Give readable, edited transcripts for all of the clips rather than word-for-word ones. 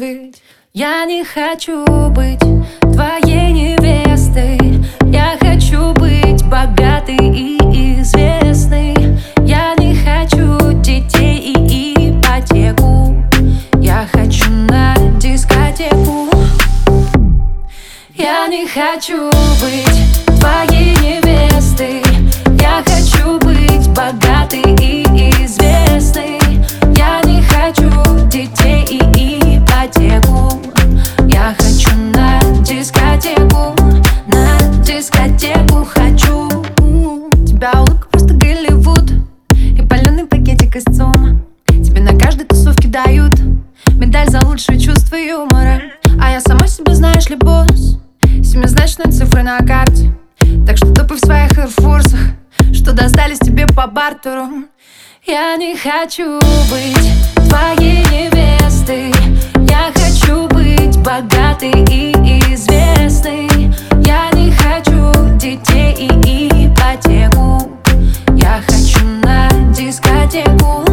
ведь я не хочу быть твоей невестой. Я хочу быть богатой и известной. Я не хочу детей и ипотеку. Я хочу на дискотеку. Я не хочу быть твоей невестой. Я хочу быть богатой и известной. Я не хочу детей и ипотеку. Я хочу на дискотеку. На дискотеку хочу. Тебя улыбка просто Голливуд и паленый пакетик из ЦУМа. Тебе на каждой тусовке дают медаль за лучшее чувство юмора. А я сама себе, знаешь ли, босс. Семизначные цифры на карте. Так что топай в своих эйрфорсах, что достались тебе по бартеру. Я не хочу быть твоей невестой. Я хочу быть богатой и известной. Я не хочу детей и ипотеку. Я хочу на дискотеку.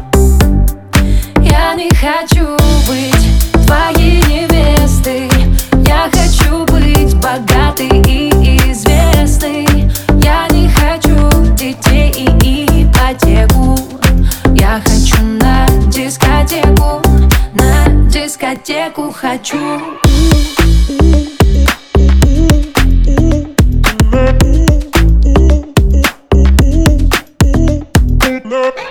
Я не хочу быть твоей невестой. Я хочу быть богатой и известной. Я не хочу детей и ипотеку. Я хочу на дискотеку. На дискотеку хочу. No.